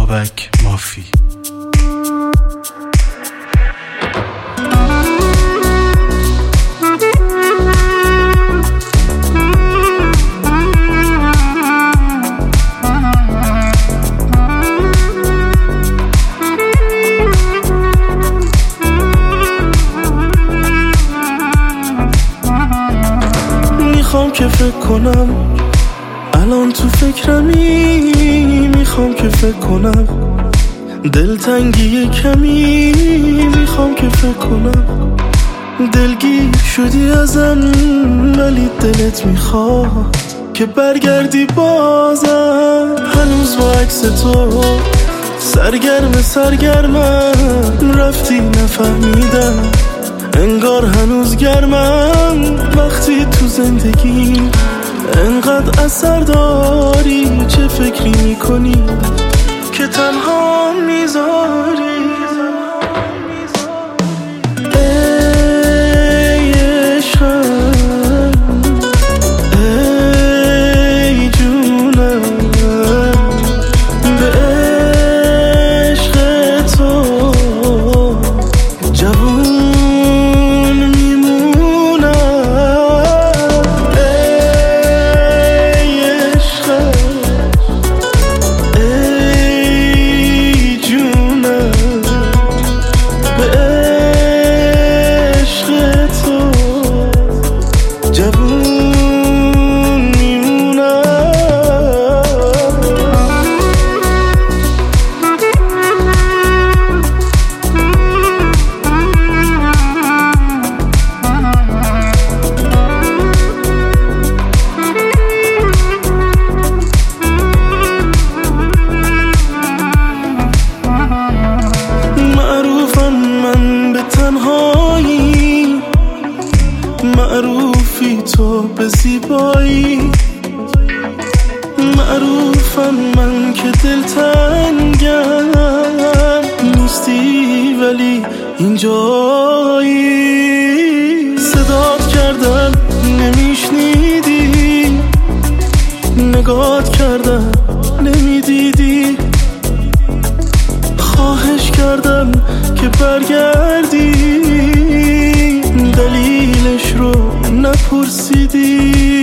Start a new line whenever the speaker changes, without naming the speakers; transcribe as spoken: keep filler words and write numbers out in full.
بابک مافی.
میخوام که فکر کنم الان تو فکرمی، میخوام که فکر کنم دلتنگی کمی، میخوام که فکر کنم دلگیر شدی ازم ولی دلت میخواد که برگردی بازم. هنوز با عکس تو سرگرم سرگرمم، رفتی نفهمیدم انگار هنوز گرمم. وقتی تو زندگی انقدر اثر داری، چه فکری میکنی که تنها میذاری؟ ای عشقم، ای جونم، به عشق تو جوون میمونم. ای عشقم، ای جونم، به عشق تو جوون میمونم. معروفم من به تنهایی، معروفی تو به زیبایی، معروفم من که دلتنگم نیستی ولی اینجایی. صدات کردم نمیشنیدی، نگات کردم نمیدیدی، خواهش کردم که برگردی، دلیلش رو نپرسیدی.